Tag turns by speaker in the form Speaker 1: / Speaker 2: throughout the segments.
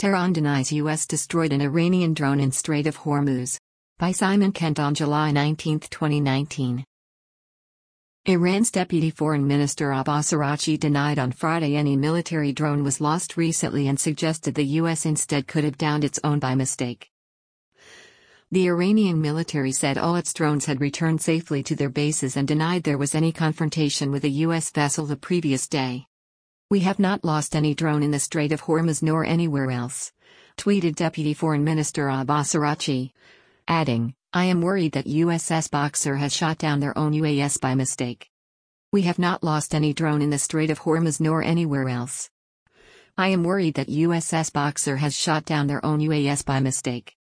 Speaker 1: Tehran denies U.S. destroyed an Iranian drone in Strait of Hormuz. By Simon Kent on July 19, 2019. Iran's Deputy Foreign Minister Abbas Araghchi denied on Friday any military drone was lost recently and suggested the U.S. instead could have downed its own by mistake. The Iranian military said all its drones had returned safely to their bases and denied there was any confrontation with a U.S. vessel the previous day. "We have not lost any drone in the Strait of Hormuz nor anywhere else," tweeted Deputy Foreign Minister Abbas Araghchi, adding, "I am worried that USS Boxer has shot down their own UAS by mistake. We have not lost any drone in the Strait of Hormuz nor anywhere else. I am worried that USS Boxer has shot down their own UAS by mistake."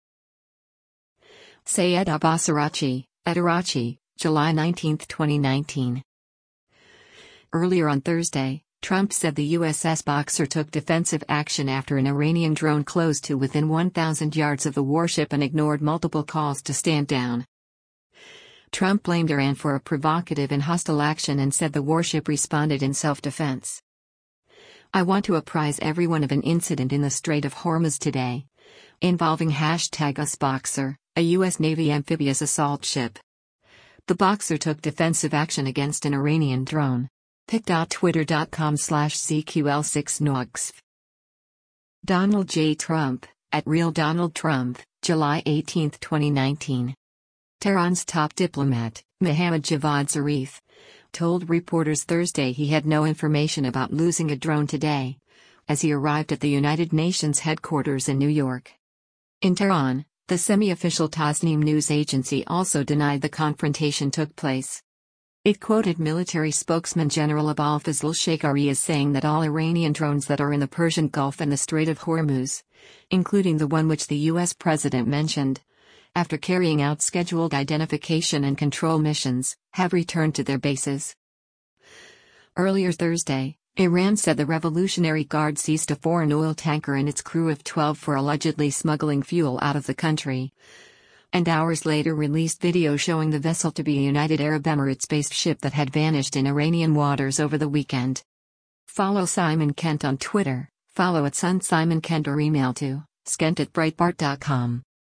Speaker 1: Sayed Abbas Araghchi, at Araghchi, July 19, 2019. Earlier on Thursday, Trump said the USS Boxer took defensive action after an Iranian drone closed to within 1,000 yards of the warship and ignored multiple calls to stand down. Trump blamed Iran for a provocative and hostile action and said the warship responded in self-defense. "I want to apprise everyone of an incident in the Strait of Hormuz today, involving #US Boxer, a U.S. Navy amphibious assault ship. The Boxer took defensive action against an Iranian drone." pic.twitter.com/CQL6NOGSF. Donald J. Trump, at Real Donald Trump, July 18, 2019. Tehran's top diplomat, Mohammad Javad Zarif, told reporters Thursday he had no information about losing a drone today, as he arrived at the United Nations headquarters in New York. In Tehran, the semi-official Tasnim news agency also denied the confrontation took place. It quoted military spokesman General Abul Fazl Shekari as saying that all Iranian drones that are in the Persian Gulf and the Strait of Hormuz, including the one which the U.S. president mentioned, after carrying out scheduled identification and control missions, have returned to their bases. Earlier Thursday, Iran said the Revolutionary Guard seized a foreign oil tanker and its crew of 12 for allegedly smuggling fuel out of the country, and hours later released video showing the vessel to be a United Arab Emirates-based ship that had vanished in Iranian waters over the weekend. Follow Simon Kent on Twitter, follow @SunSimonKent or email to skent@breitbart.com.